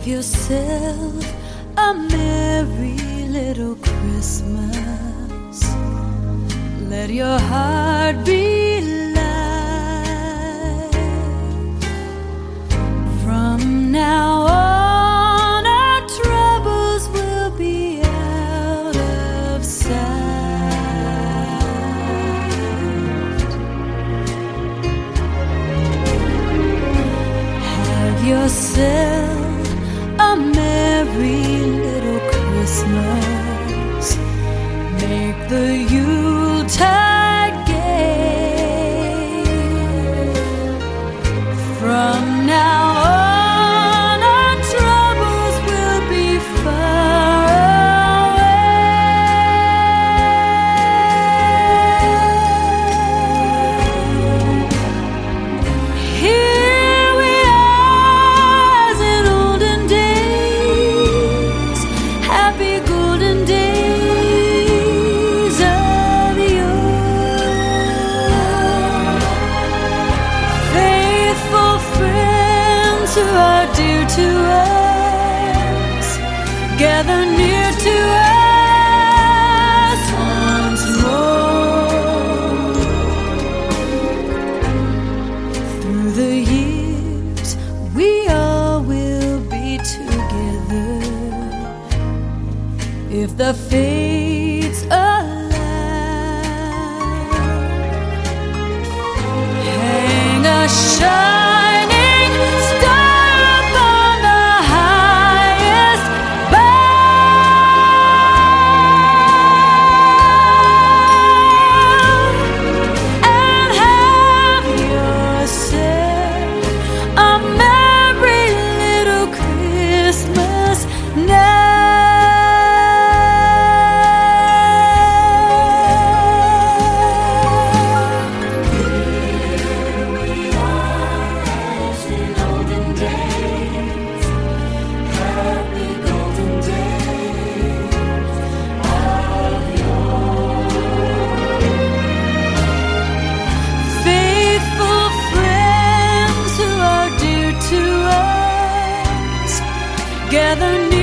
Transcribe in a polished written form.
Have yourself a merry little Christmas. Let your heart be light. From now on, our troubles will be out of sight. Have yourself a merry little Christmas. Make the Yuletide gay. From now on, our troubles will be far away. Here we are as in olden days, happy golden days of yore. Faithful friends who are dear to us, gather near to us once more. Through the years, we all will be together, if the fates allow. Hang a shining star upon the highest bough, and have yourself a merry little Christmas now. Faithful friends who are dear to us, gather